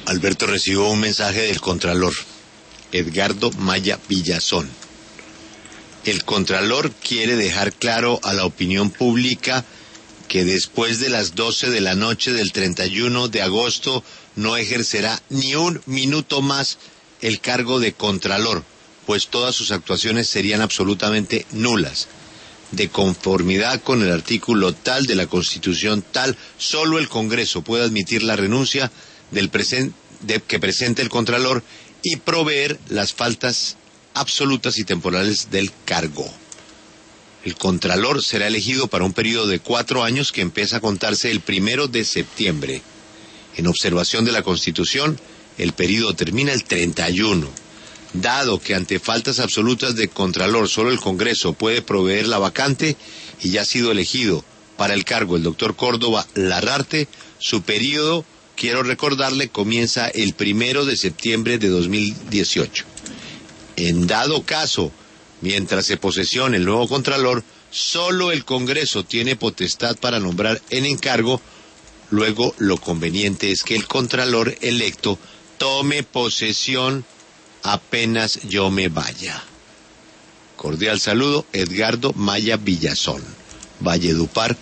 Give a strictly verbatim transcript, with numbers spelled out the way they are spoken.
Alberto recibió un mensaje del Contralor, Edgardo Maya Villazón. El Contralor quiere dejar claro a la opinión pública que después de las doce de la noche del treinta y uno de agosto no ejercerá ni un minuto más el cargo de Contralor, pues todas sus actuaciones serían absolutamente nulas. De conformidad con el artículo tal de la Constitución tal, solo el Congreso puede admitir la renuncia del presen- de, que presente el Contralor y proveer las faltas absolutas y temporales del cargo. El Contralor será elegido para un periodo de cuatro años que empieza a contarse el primero de septiembre. En observación de la Constitución, el periodo termina el treinta y uno. Dado que ante faltas absolutas de Contralor solo el Congreso puede proveer la vacante y ya ha sido elegido para el cargo el doctor Córdoba Larrarte, su periodo, quiero recordarle, comienza el primero de septiembre de dos mil dieciocho. En dado caso, mientras se posesione el nuevo Contralor, solo el Congreso tiene potestad para nombrar en encargo. Luego, lo conveniente es que el Contralor electo tome posesión apenas yo me vaya. Cordial saludo, Edgardo Maya Villazón, Valledupar,